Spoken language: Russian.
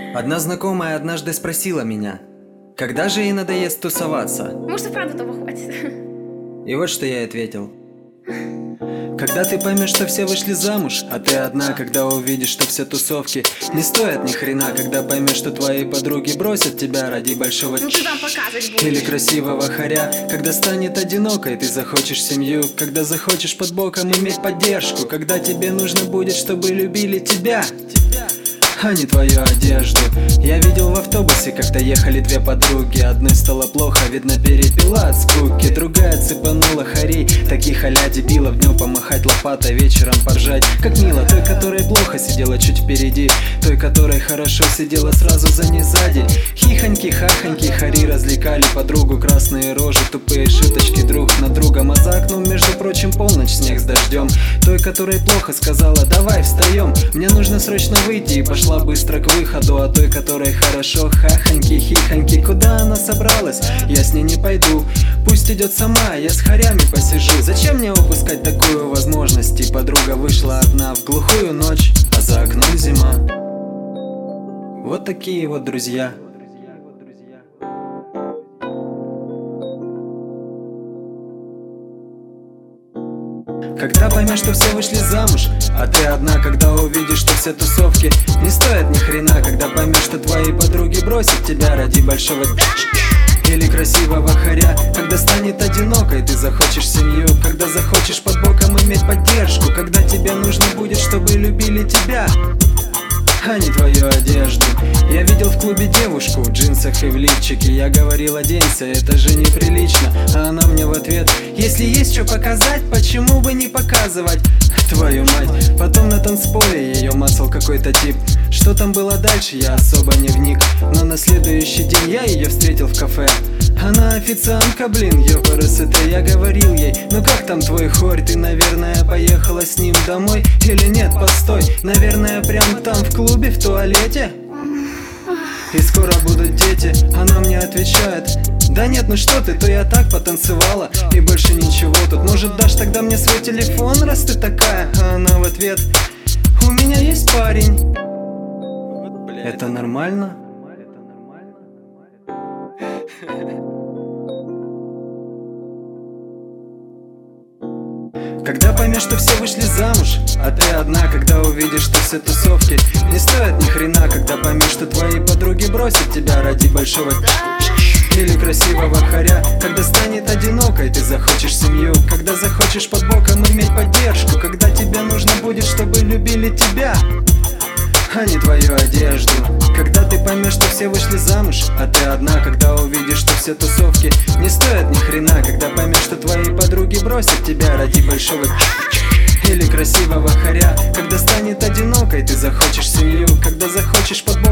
Одна знакомая однажды спросила меня, когда же ей надоест тусоваться? Может, и правда того хватит. И вот что я ей ответил. Когда ты поймешь, что все вышли замуж, а ты одна, когда увидишь, что все тусовки не стоят ни хрена, когда поймешь, что твои подруги бросят тебя ради большого Ну ты там показывать будешь. или красивого хоря, когда станет одинокой, ты захочешь семью, когда захочешь под боком иметь поддержку, когда тебе нужно будет, чтобы любили тебя, а не твою одежду. Я видел в автобусе, когда ехали две подруги. Одной стало плохо, видно перепила от скуки. Другая цепанула хорей, таких а-ля дебилов. Днем помахать лопатой, вечером поржать. Как мило той, которая плохо сидела чуть впереди, той, которой хорошо сидела сразу за ней сзади. Хихоньки, хахоньки, хари развлекали подругу. Красные рожи, тупые шуточки друг над другом. А за окном, между прочим, полночь, снег с дождем. Той, которой плохо, сказала: давай встаем, мне нужно срочно выйти. И пошла быстро к выходу. А той, которой хорошо, хахоньки, хихоньки, куда она собралась? Я с ней не пойду, пусть идет сама, я с хорями посижу. Зачем мне упускать такую возможность? И подруга вышла одна в глухую ночь, а за окном зима. Вот такие вот друзья. Когда поймешь, что все вышли замуж, а ты одна, когда увидишь, что все тусовки не стоят ни хрена, когда поймешь, что твои подруги бросят тебя ради большого или красивого хоря, когда станет одинокой, ты захочешь семью, когда захочешь под боком иметь поддержку, когда тебе нужно будет, чтобы любили тебя, а не твою одежду. Я видел в клубе девушку в джинсах и в лифчике. Я говорил: оденься, это же неприлично. А она мне в ответ: если есть что показать, почему бы не показывать? Твою мать. Потом на танцполе ее мацал какой-то тип. Что там было дальше, я особо не вник. Но на следующий день я ее встретил в кафе. Она официантка, блин, ёпрст. Я говорил ей: ну как там твой хорь? Ты, наверное, поехала с ним домой? Или нет, постой, наверное, прям там в клубе, в туалете? И скоро будут дети. Она мне отвечает: да нет, ну что ты, то я так потанцевала и больше ничего. Тут, может, дашь тогда мне свой телефон, раз ты такая? А она в ответ: у меня есть парень. Это нормально? Когда поймешь, что все вышли замуж, а ты одна, когда увидишь, что все тусовки не стоят ни хрена, когда поймешь, что твои подруги бросят тебя ради большого или красивого хоря, когда станет одинокой, ты захочешь семью, когда захочешь под боком иметь поддержку, когда тебе нужно будет, чтобы любили тебя, а не твою одежду. Когда ты поймешь, что все вышли замуж, а ты одна, когда увидишь, что все тусовки не стоят ни хрена, когда поймешь, что твои подруги бросят тебя ради большого или красивого хоря, когда станет одинокой, ты захочешь семью, когда захочешь под боком